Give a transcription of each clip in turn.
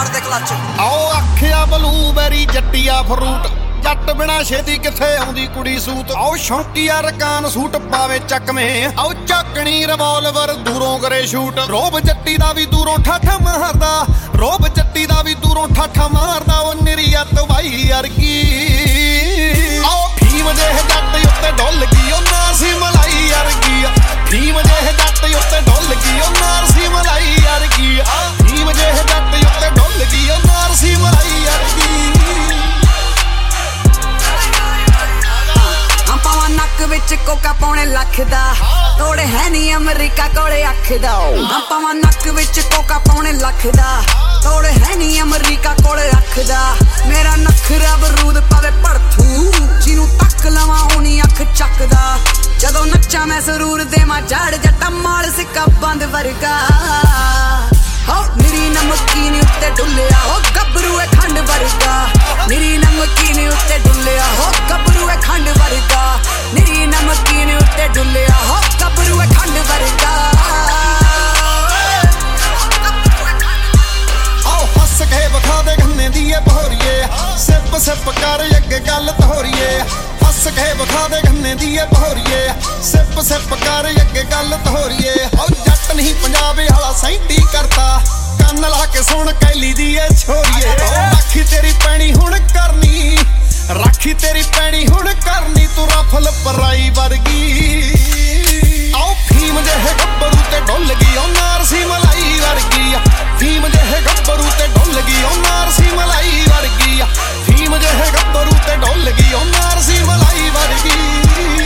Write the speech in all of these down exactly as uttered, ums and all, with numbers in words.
ਮਾਰ ਦੇ ਕਲੱਚ। ਆਓ ਆਖਿਆ ਬਲੂਬੈਰੀ ਜੱਟੀਆ ਫਰੂਟ, ਜੱਟ ਬਿਨਾ ਛੇਤੀ ਕਿੱਥੇ ਆਉਂਦੀ ਕੁੜੀ ਸੂਤ। ਆਓ ਸ਼ੌਂਕੀਆ ਰਕਾਨ ਸੂਟ ਪਾਵੇ ਚੱਕਵੇਂ, ਆਓ ਚੱਕਣੀ ਰਿਵਾਲਵਰ ਦੂਰੋਂ ਕਰੇ ਸ਼ੂਟ। ਰੋਬ ਜੱਟੀ ਦਾ ਵੀ ਦੂਰੋਂ ਠਾਠਾ ਮਾਰਦਾ, ਰੋਬ ਜੱਟੀ ਦਾ ਵੀ ਦੂਰੋਂ ਠਾਠਾ ਮਾਰਦਾ। ਉਹ ਨਿਰੀਅਤ ਵਾਈ ਅਰਗੀ ਆਓ ਫੀਮ ਜਿਹੇ ਜੱਟ ਉੱਤੇ ਡੁੱਲ ਗਈ ਉਹ ਨਾਰਸੀ ਮਲਾਈ ਅਰਗੀ। ਫੀਮ ਜਿਹੇ ਜੱਟ ਉੱਤੇ ਡੁੱਲ ਗਈ ਉਹ ਨਾਰਸੀ ਮਲਾਈ ਅਰਗੀ। ਫੀਮ ਜਿਹੇ ਜੱਟ ਉੱਤੇ ਡੁੱਲ ਗਈ ਉਹ ਨਾਰਸੀ ਮਲਾਈ ਅਰਗੀ। ਪਾਵਾਂ ਨੱਕ ਵਿੱਚ ਕੋਕਾ ਪੌਣੇ ਲੱਖ ਦਾ, ਤੋੜੇ ਹੈ ਨੀ ਅਮਰੀਕਾ ਕੋਲੇ ਅੱਖ ਦਾ। ਹਾਂ ਪਾਵਾਂ ਨੱਕ ਵਿੱਚ ਕੋਕਾ ਪੌਣੇ ਲੱਖ ਦਾ, ਤੋੜੇ ਹੈ ਨੀ ਅਮਰੀਕਾ ਕੋਲੇ ਅੱਖ ਦਾ। ਮੇਰਾ ਨਖਰਾ ਬਰੂਦ ਪਾਵੇ ਭੜਥੂ, ਜਿਹਨੂੰ ਤੱਕ ਲਵਾਂ ਉਹਨੀ ਅੱਖ ਚੱਕਦਾ। ਜਦੋਂ ਨੱਚਾਂ ਮੈਂ ਸਰੂਰ ਦੇਵਾਂ ਝਾੜ ਜੱਟਾ ਮਾਲ ਸਿੱਕਾ ਬੰਦ ਵਰਗਾ। ਹੋ ਨਿਰੀ ਨਮਕੀਨ ਉੱਤੇ ਡੁੱਲਿਆ ਹੋ ਗੱਭਰੂ ਏ ਖੰਡ ਵਰਗਾ। ਨਿਰੀ ਨਮਕੀਨ ਉੱਤੇ ਡੁੱਲਿਆ ਹੋ ਗੱਭਰੂ ਏ ਖੰਡ ਵਰਗਾ। ਨਿਰੀ ਨਮਕੀਨ ਉੱਤੇ ਡੁੱਲਿਆ ਹੋ ਗੱਭਰੂ ਏ ਖੰਡ ਵਰਗਾ। ਆਓ ਹੱਸ ਕੇ ਵਿਖਾ ਦੇ ਗੰਨੇ ਦੀ ਏ ਭੋਰੀਏ, ਸਿਪ ਸਿਪ ਕਰ ਅੱਗੇ ਗੱਲ ਤੋਰੀਏ। ਹੱਸ ਕੇ ਵਿਖਾ ਦੇ ਗੰਨੇ ਦੀ ਏ ਭੋਰੀਏ, ਸਿਪ ਸਿਪ ਕਰ ਅੱਗੇ ਗੱਲ ਤੋਰੀਏ। ਆਓ ਜੱਟ ਨਹੀਂ ਪੰਜਾਬ ਵਾਲਾ ਸੈਂਟੀ ਕਰਤਾ, ਕੰਨ ਲਾ ਕੇ ਸੁਣ ਕੈਲੀ ਦੀ ਏ ਛੋਰੀਏ। ਰਾਖੀ ਤੇਰੀ ਪੈਣੀ ਹੁਣ ਕਰਨੀ, ਰਾਖੀ ਤੇਰੀ ਪੈਣੀ ਹੁਣ ਕਰਨੀ, ਤੂੰ ਰਫਲ ਪਰਾਈ ਵਰਗੀ। ਆਓ ਫੀਮ ਜਿਹੇ ਗੱਭਰੂ ਤੇ ਡੁੱਲ ਗਈ ਉਹ ਨਾਰਸੀ ਮਲਾਈ ਵਰਗੀ। ਫੀਮ ਜਿਹੇ ਗੱਭਰੂ ਤੇ ਡੁੱਲ ਗਈ ਉਹ ਨਾਰਸੀ ਮਲਾਈ ਵਰਗੀ। ਫੀਮ ਜਿਹੇ ਗੱਭਰੂ ਤੇ ਡੁੱਲ ਗਈ ਉਹ ਨਾਰਸੀ ਮਲਾਈ ਵਰਗੀ।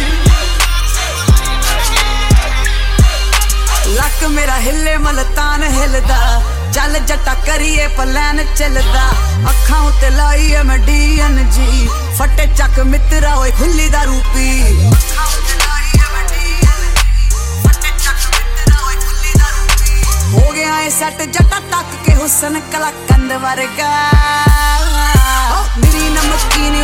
ਲੱਕ ਮੇਰਾ ਹਿੱਲੇ ਮਲਤਾਨ ਹਿੱਲਦਾ, ਚੱਲ ਜੱਟਾ ਕਰੀਏ ਪਲਾਨ ਚੱਲਦਾ। ਅੱਖਾਂ ਉੱਤੇ ਲਾਈ ਐ ਮੈਂ ਡੀ ਐਨ ਜੀ, ਫੱਟੇ ਚੱਕ ਮਿੱਤਰਾ ਓਏ ਖੁੱਲੀ ਦਾ ਰੂਪੀ। ਅੱਖਾਂ ਉੱਤੇ ਲਾਈ ਐ ਮੈਂ ਡੀ ਐਨ ਜੀ, ਫੱਟੇ ਚੱਕ ਮਿੱਤਰਾ ਓਏ ਖੁੱਲੀ ਦਾ ਰੂਪੀ। ਹੋ ਗਿਆ ਏ ਸੈੱਟ ਜੱਟਾ ਤੱਕ ਕੇ ਹੁਸਨ ਕਲਾ ਕੰਦ ਵਰਗਾ। ਨਿਰੀ ਨਮਕੀਨ